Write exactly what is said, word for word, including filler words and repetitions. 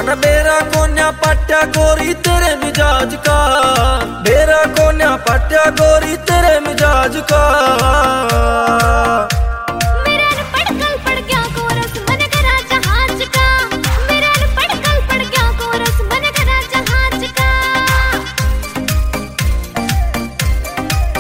मन बेरा कोन्या पट्या गोरी तेरे मिजाज का, बेरा कोन्या पट्या गोरी तेरे मिजाज का।